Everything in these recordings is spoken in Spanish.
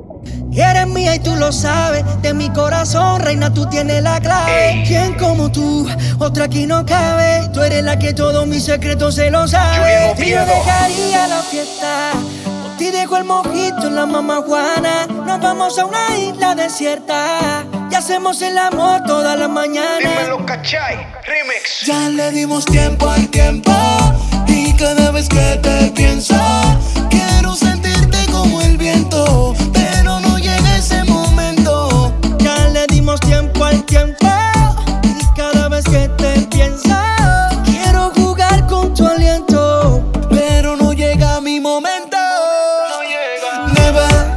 Y eres mía y tú lo sabes. De mi corazón, reina, tú tienes la clave. ¿Quién como tú? Otra aquí no cabe. Tú eres la que todos mis secretos se lo sabe. Yo dejaría la fiesta. Por ti dejo el mojito en la mamá Juana. Nos vamos a una isla desierta y hacemos el amor todas las mañanas. Dímelo, ¿cachai? Remix. Ya le dimos tiempo al tiempo. Y cada vez que te pienso, quiero sentirte como el viento, pero no llega ese momento. Ya le dimos tiempo al tiempo. Y cada vez que te pienso, quiero jugar con tu aliento, pero no llega mi momento. No llega. Never,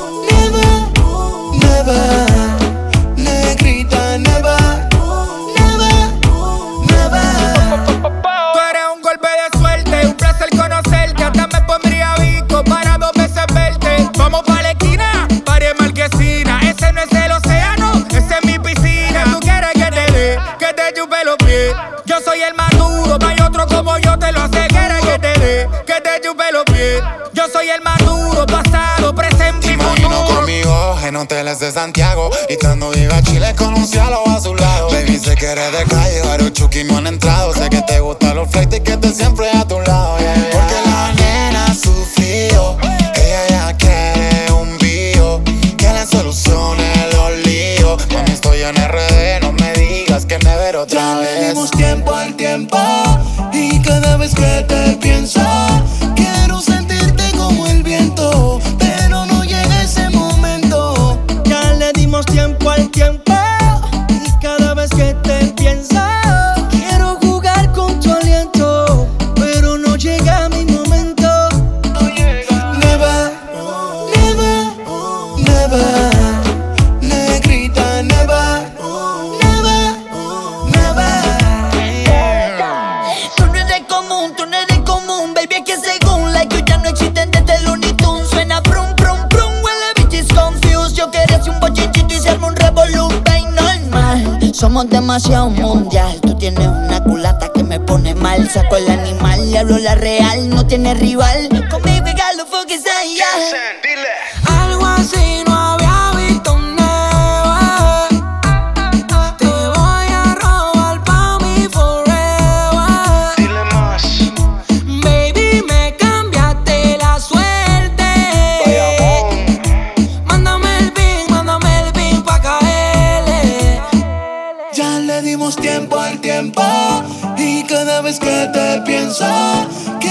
never, never. Negrita, never, never, never. Tú eres un golpe de suerte, un placer conocerte. Hasta me pondría bico para 2 veces verte. Vamos pa' la esquina, pared marquesina. Ese no es el océano, ese es mi piscina. Tú quieres que te chupe los pies. Yo soy el más duro, no hay otro como yo, te lo hace. Quieres que te chupe los pies. Yo soy el más duro, pasado, presente y futuro. Imagino conmigo en hoteles de Santiago, y estando viva Chile con un cielo a su lado. Baby, sé que eres de calle, varios chuki no han entrado. Sé que te gustan los flights y que estés siempre a tu lado, yeah, yeah. Porque la nena sufrió, ella ya quiere un bio que le solucione los líos. Mami, estoy en RD, no me digas que never otra Ya le vez. dimos tiempo al tiempo. Y cada vez que te pienso, quiero sentirte como el viento, pero no llega ese momento. Ya le dimos tiempo al tiempo. Y cada vez que te pienso, quiero jugar con tu aliento, pero no llega mi momento. No llega. Never, never, never. Negrita, never, never, never. Tú no eres común, baby, es que según like you ya no existen desde el Looney Tunes. Suena prum, prum, prum, huele bitch is confused. Yo quería hacer un bochinchito y se arma un revolú, bien normal. Somos demasiado mundial, tú tienes una culata que me pone mal. Saco el animal, le hablo la real, no tiene rival. Conmigo y Galo Focus allá. Jensen, dile. Algo así no había visto never. Te voy a robar pa' mí forever. Dile más. Baby, me cambiaste la suerte. Mándame el pin pa' caerle. Ya le dimos tiempo al tiempo. Y cada vez que te pienso,